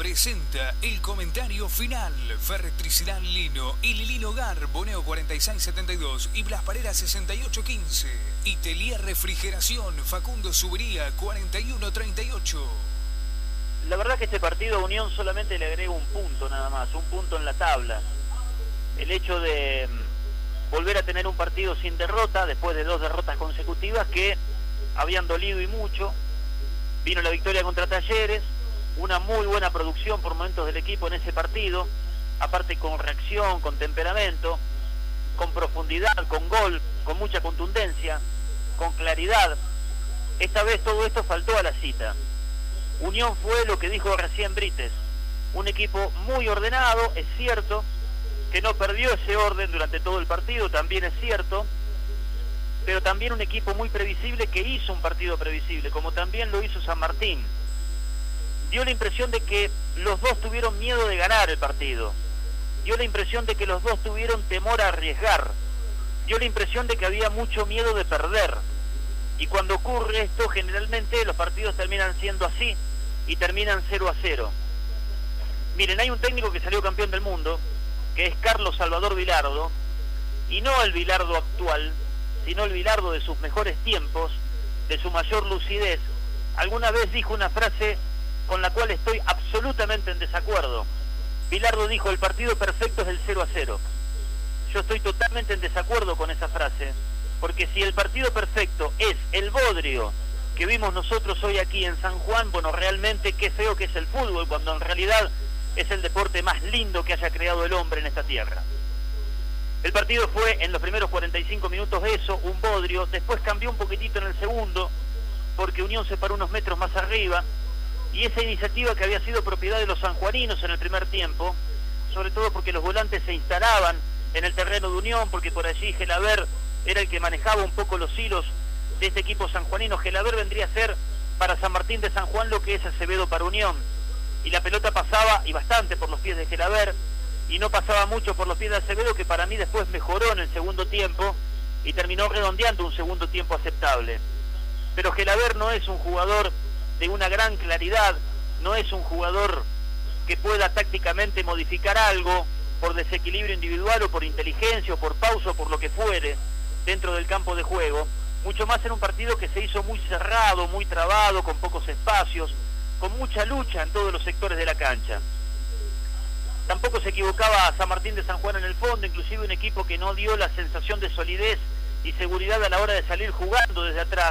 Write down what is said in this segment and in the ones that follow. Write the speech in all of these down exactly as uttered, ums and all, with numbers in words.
presenta el comentario final. Ferretricidad Lino y Lilino Gar, Boneo cuarenta y seis setenta y dos y Blas Parera sesenta y ocho quince. Itelier Refrigeración, Facundo Subería cuarenta y uno treinta y ocho. La verdad que este partido a Unión solamente le agrega un punto nada más, un punto en la tabla. El hecho de volver a tener un partido sin derrota, después de dos derrotas consecutivas que habían dolido y mucho. Vino la victoria contra Talleres, una muy buena producción por momentos del equipo en ese partido, aparte con reacción, con temperamento, con profundidad, con gol, con mucha contundencia, con claridad. Esta vez todo esto faltó a la cita. Unión fue lo que dijo recién Brites, un equipo muy ordenado, es cierto, que no perdió ese orden durante todo el partido, también es cierto, pero también un equipo muy previsible que hizo un partido previsible, como también lo hizo San Martín. Dio la impresión de que los dos tuvieron miedo de ganar el partido, dio la impresión de que los dos tuvieron temor a arriesgar, dio la impresión de que había mucho miedo de perder, y cuando ocurre esto generalmente los partidos terminan siendo así y terminan cero a cero. Miren, hay un técnico que salió campeón del mundo, que es Carlos Salvador Vilardo, y no el Vilardo actual, sino el Vilardo de sus mejores tiempos, de su mayor lucidez. Alguna vez dijo una frase con la cual estoy absolutamente en desacuerdo. Vilardo dijo: el partido perfecto es el cero a cero. Yo estoy totalmente en desacuerdo con esa frase, porque si el partido perfecto es el bodrio que vimos nosotros hoy aquí en San Juan, bueno, realmente qué feo que es el fútbol, cuando en realidad es el deporte más lindo que haya creado el hombre en esta tierra. El partido fue en los primeros cuarenta y cinco minutos eso, un bodrio, después cambió un poquitito en el segundo, porque Unión se paró unos metros más arriba, y esa iniciativa que había sido propiedad de los sanjuaninos en el primer tiempo, sobre todo porque los volantes se instalaban en el terreno de Unión, porque por allí Gelaber era el que manejaba un poco los hilos de este equipo sanjuanino. Gelaber vendría a ser para San Martín de San Juan lo que es Acevedo para Unión, y la pelota pasaba, y bastante, por los pies de Gelaber, y no pasaba mucho por los pies de Acevedo, que para mí después mejoró en el segundo tiempo y terminó redondeando un segundo tiempo aceptable. Pero Gelaber no es un jugador de una gran claridad, no es un jugador que pueda tácticamente modificar algo por desequilibrio individual o por inteligencia o por pausa o por lo que fuere dentro del campo de juego, mucho más en un partido que se hizo muy cerrado, muy trabado, con pocos espacios, con mucha lucha en todos los sectores de la cancha. Tampoco se equivocaba San Martín de San Juan en el fondo, inclusive un equipo que no dio la sensación de solidez y seguridad a la hora de salir jugando desde atrás.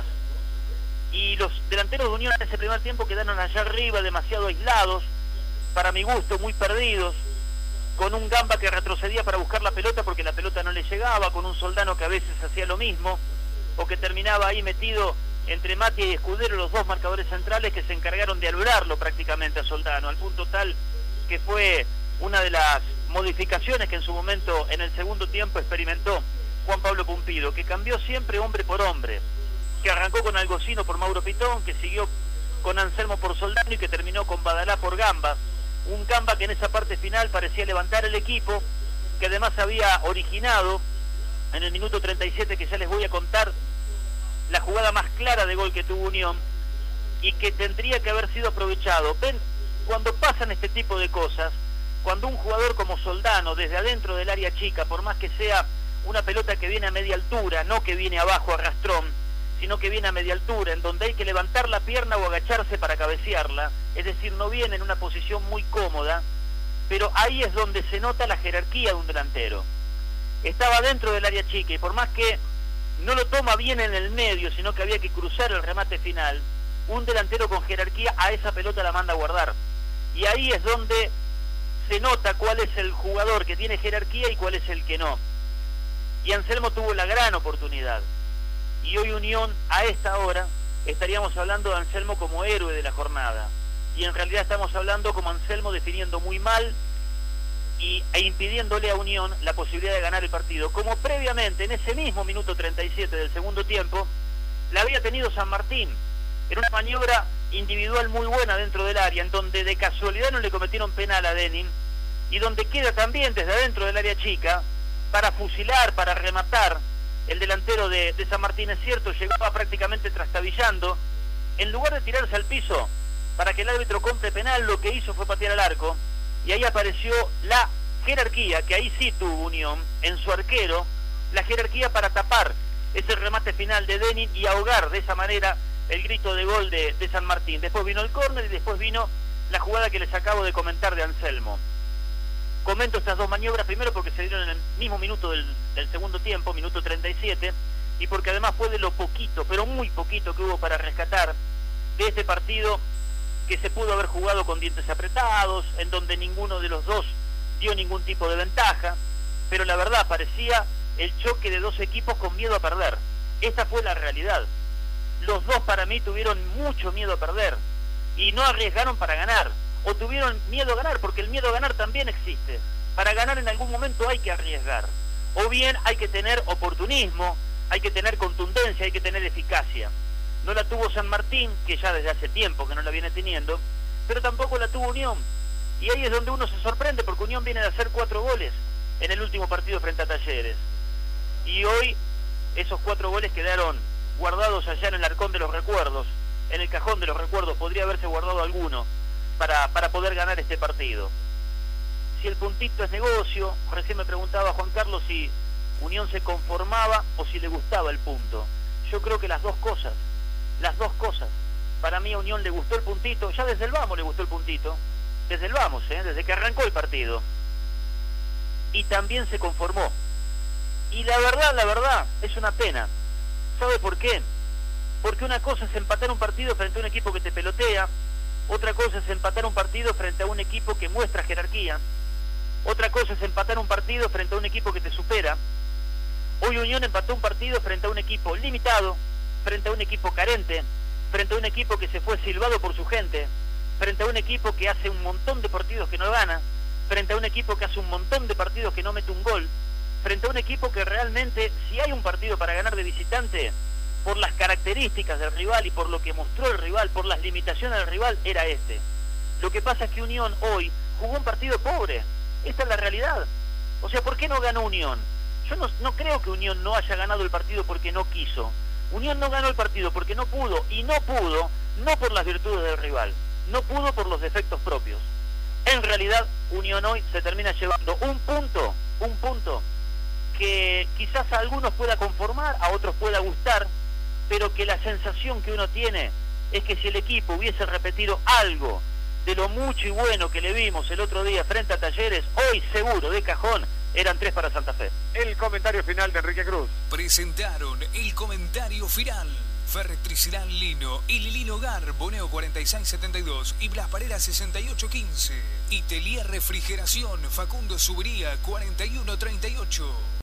Y los delanteros de Unión en ese primer tiempo quedaron allá arriba demasiado aislados, para mi gusto muy perdidos, con un Gamba que retrocedía para buscar la pelota porque la pelota no le llegaba, con un Soldano que a veces hacía lo mismo, o que terminaba ahí metido entre Matia y Escudero, los dos marcadores centrales que se encargaron de anularlo prácticamente a Soldano, al punto tal que fue una de las modificaciones que en su momento en el segundo tiempo experimentó Juan Pablo Pumpido, que cambió siempre hombre por hombre, que arrancó con Algocino por Mauro Pitón, que siguió con Anselmo por Soldano y que terminó con Badalá por Gamba. Un Gamba que en esa parte final parecía levantar el equipo, que además había originado en el minuto treinta y siete, que ya les voy a contar, la jugada más clara de gol que tuvo Unión y que tendría que haber sido aprovechado. Ven, cuando pasan este tipo de cosas, cuando un jugador como Soldano desde adentro del área chica, por más que sea una pelota que viene a media altura, no que viene abajo a rastrón, sino que viene a media altura, en donde hay que levantar la pierna o agacharse para cabecearla, es decir, no viene en una posición muy cómoda, pero ahí es donde se nota la jerarquía de un delantero. Estaba dentro del área chica y por más que no lo toma bien en el medio, sino que había que cruzar el remate final, un delantero con jerarquía a esa pelota la manda a guardar. Y ahí es donde se nota cuál es el jugador que tiene jerarquía y cuál es el que no. Y Anselmo tuvo la gran oportunidad. Y hoy Unión, a esta hora, estaríamos hablando de Anselmo como héroe de la jornada. Y en realidad estamos hablando como Anselmo definiendo muy mal y, e impidiéndole a Unión la posibilidad de ganar el partido. Como previamente, en ese mismo minuto treinta y siete del segundo tiempo, la había tenido San Martín. Era una maniobra individual muy buena dentro del área, en donde de casualidad no le cometieron penal a Denin, y donde queda también desde adentro del área chica, para fusilar, para rematar. El delantero de, de San Martín, es cierto, llegaba prácticamente trastabillando. En lugar de tirarse al piso, para que el árbitro compre penal, lo que hizo fue patear al arco, y ahí apareció la jerarquía, que ahí sí tuvo Unión, en su arquero, la jerarquía para tapar ese remate final de Denin y ahogar de esa manera el grito de gol de, de San Martín. Después vino el córner y después vino la jugada que les acabo de comentar de Anselmo. Comento estas dos maniobras, primero porque se dieron en el mismo minuto del, del segundo tiempo, minuto treinta y siete, y porque además fue de lo poquito, pero muy poquito que hubo para rescatar de este partido que se pudo haber jugado con dientes apretados, en donde ninguno de los dos dio ningún tipo de ventaja, pero la verdad parecía el choque de dos equipos con miedo a perder. Esta fue la realidad. Los dos para mí tuvieron mucho miedo a perder y no arriesgaron para ganar, o tuvieron miedo a ganar, porque el miedo a ganar también existe. Para ganar en algún momento hay que arriesgar, o bien hay que tener oportunismo, hay que tener contundencia, hay que tener eficacia. No la tuvo San Martín, que ya desde hace tiempo que no la viene teniendo, pero tampoco la tuvo Unión, y ahí es donde uno se sorprende, porque Unión viene de hacer cuatro goles en el último partido frente a Talleres, y hoy esos cuatro goles quedaron guardados allá en el arcón de los recuerdos, en el cajón de los recuerdos. Podría haberse guardado alguno para, para poder ganar este partido. Si el puntito es negocio, recién me preguntaba Juan Carlos si Unión se conformaba o si le gustaba el punto. Yo creo que las dos cosas, las dos cosas. Para mí a Unión le gustó el puntito, ya desde el vamos le gustó el puntito, desde el vamos, ¿eh? desde que arrancó el partido. Y también se conformó. Y la verdad, la verdad, es una pena. ¿Sabe por qué? Porque una cosa es empatar un partido frente a un equipo que te pelotea, otra cosa es empatar un partido frente a un equipo que muestra jerarquía, otra cosa es empatar un partido frente a un equipo que te supera. Hoy Unión empató un partido frente a un equipo limitado, frente a un equipo carente, frente a un equipo que se fue silbado por su gente, frente a un equipo que hace un montón de partidos que no gana, frente a un equipo que hace un montón de partidos que no mete un gol, frente a un equipo que realmente, si hay un partido para ganar de visitante, por las características del rival y por lo que mostró el rival, por las limitaciones del rival, era este. Lo que pasa es que Unión hoy jugó un partido pobre. Esta es la realidad. O sea, ¿por qué no ganó Unión? Yo no, no creo que Unión no haya ganado el partido porque no quiso. Unión no ganó el partido porque no pudo, y no pudo, no por las virtudes del rival, no pudo por los defectos propios. En realidad, Unión hoy se termina llevando un punto, un punto, que quizás a algunos pueda conformar, a otros pueda gustar, pero que la sensación que uno tiene es que si el equipo hubiese repetido algo de lo mucho y bueno que le vimos el otro día frente a Talleres, hoy seguro, de cajón, eran tres para Santa Fe. El comentario final de Enrique Cruz. Presentaron el comentario final. Ferretricidad Lino y Lilino Gar, Boneo cuarenta y seis setenta y dos y Blas Parera sesenta y ocho quince. Y Telier Refrigeración, Facundo Subiría cuarenta y uno treinta y ocho.